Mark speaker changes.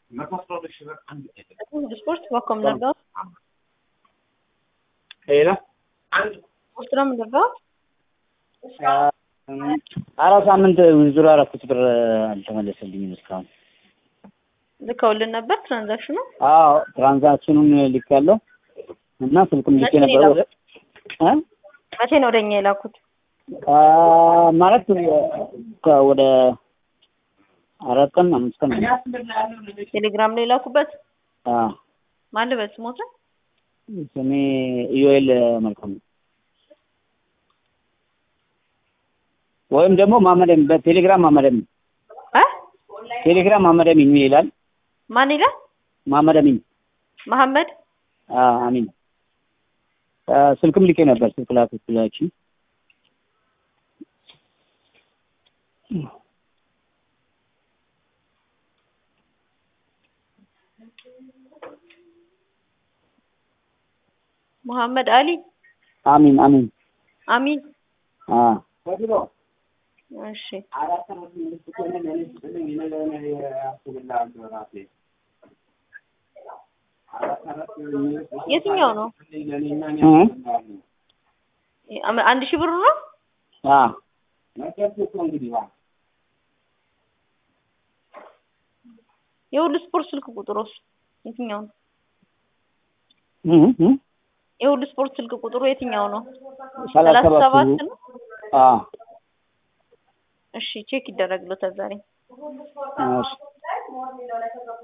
Speaker 1: ስፖርት በኮም ነበር
Speaker 2: ሄሎ
Speaker 1: ወስትራም ነበር
Speaker 2: አራት ሳምንት ዙር አራኩት ብር አልተመለሰልኝም እስካሁን
Speaker 1: ልከውልን ነበር ትራንዛክሽኑ
Speaker 2: ትራንዛክሽኑን ልካለሁ እና ስልክም ልኬ ነበር
Speaker 1: መቼ ነው ወደኛ የላኩት
Speaker 2: ማለት ወደ አራት ቀን አምስት ቀን
Speaker 1: ቴሌግራም ላይ ላኩበት ማን ልበስ ሞተ
Speaker 2: ስሜ ኢዮኤል መልካም ወይም ደግሞ ማመደም በቴሌግራም ማመደም ቴሌግራም ማመደም ይላል
Speaker 1: ማን ይላል
Speaker 2: ማመደም
Speaker 1: መሐመድ
Speaker 2: አሚን ስልክም ልኬ ነበር ስልክ ላኩላችሁ
Speaker 1: መሐመድ አሊ
Speaker 2: አሚን
Speaker 1: እሺ የትኛው ነው 1000 ብር ነው የሁሉ ስፖርት ስልክ ቁጥሩስ የትኛው ነው የሁሉ ስፖርት ስልክ ቁጥሩ የትኛው ነው 37 ነው እሺ ቼክ ይደረግልዎታል ዛሬ እሺ